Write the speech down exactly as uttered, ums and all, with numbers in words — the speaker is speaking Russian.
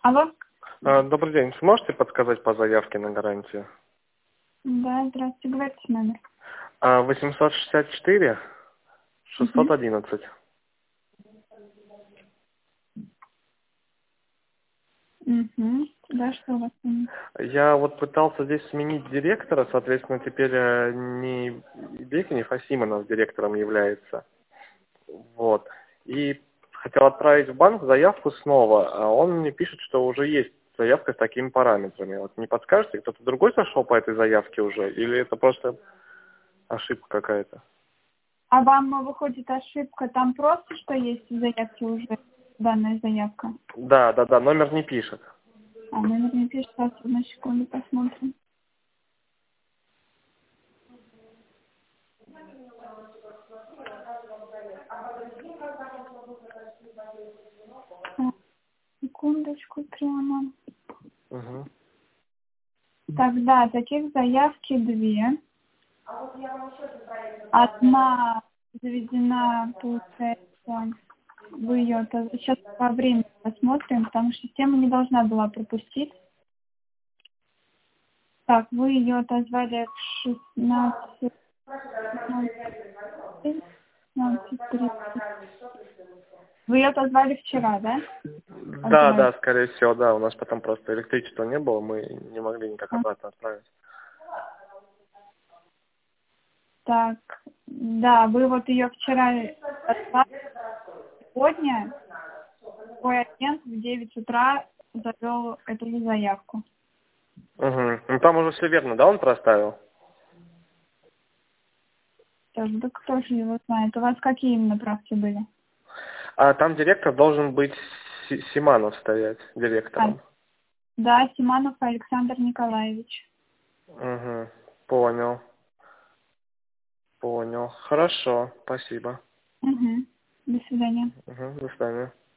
Алло? А, Добрый день. Сможете подсказать по заявке на гарантию? Да, здравствуйте, говорите номер. А, восемьсот шестьдесят четыре шестьсот Угу. одиннадцать. Угу. Да, что у вас там? Я вот пытался здесь сменить директора, соответственно, теперь э, не Бекинев, а Симонов директором является. Вот. И хотел отправить в банк заявку снова, а он мне пишет, что уже есть заявка с такими параметрами. Вот не подскажете, кто-то другой сошел по этой заявке уже, или это просто ошибка какая-то? А вам выходит ошибка, там просто что есть в заявке уже, данная заявка? Да, да, да, номер не пишет. А, номер не пишет, сейчас, одну секунду, посмотрим. Так, секундочку прямо. Угу. Тогда таких заявки две. Одна заведена, получается, вы ее сейчас по времени посмотрим, потому что система не должна была пропустить. Так, вы ее отозвали в шестнадцать, шестнадцать тридцать. Вы ее отозвали вчера, да? Да, Отзывали. да, скорее всего, да. У нас потом просто электричества не было, мы не могли никак А, обратно отправить. Так, да, вы вот ее вчера отозвали. Сегодня твой агент в девять утра завел эту же заявку. Угу. Ну там уже все верно, да, он проставил? Тоже, да кто же его знает? У вас какие именно правки были? А там директор должен быть Си- Симанов стоять А, директором. да, Симанов Александр Николаевич. Угу. Понял. Понял. Хорошо, спасибо. Угу. До свидания. Угу. До свидания.